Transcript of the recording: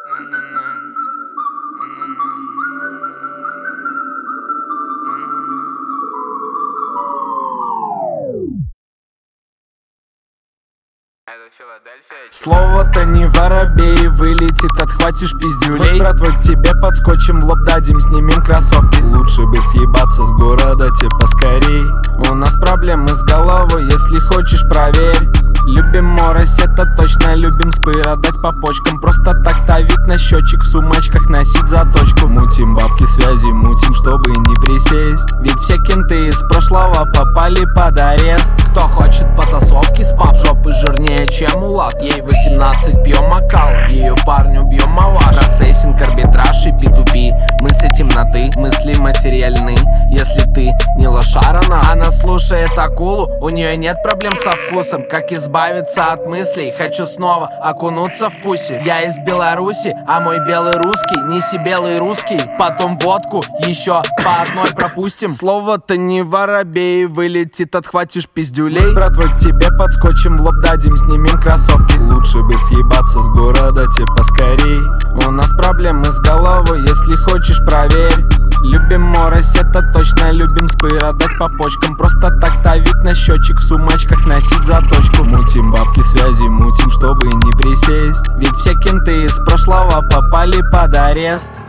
Слово-то не воробей, вылетит, отхватишь пиздюлей. Мы с братвой к тебе подскочим, в лоб дадим, снимем кроссовки. Лучше бы съебаться с города, тебе поскорей. У нас проблемы с головой, если хочешь, проверь. Любим морось, это точно, любим спыра дать по почкам. Просто так ставить на счетчик, в сумочках носить заточку. Мутим бабки, связи мутим, чтобы не присесть. Ведь все кенты из прошлого попали под арест. Кто хочет потасовки с пап, жопы жирнее, чем улад. Ей 18, пьем макал, ее парню бьем малаш. Процессинг, арбитраж и P2P, мы с этим на ты, мысли материальны. Если ты не лошара, она слушает акулу. У нее нет проблем со вкусом, как избавиться от мыслей. Хочу снова окунуться в пуси. Я из Беларуси, а мой белый русский. Неси белый русский, потом водку еще по одной пропустим. Слово-то не воробей, вылетит, отхватишь пиздюлей. Мы с братвой к тебе подскочим, в лоб дадим, снимем кроссовки. Лучше бы съебаться с города, тебе поскорей. У нас проблемы с головой, если хочешь, проверь. Любим морось, это точно, любим спыра дать по почкам. Просто так ставить на счетчик, в сумочках носить заточку. Мутим бабки, связи мутим, чтобы не присесть. Ведь все кенты из прошлого попали под арест.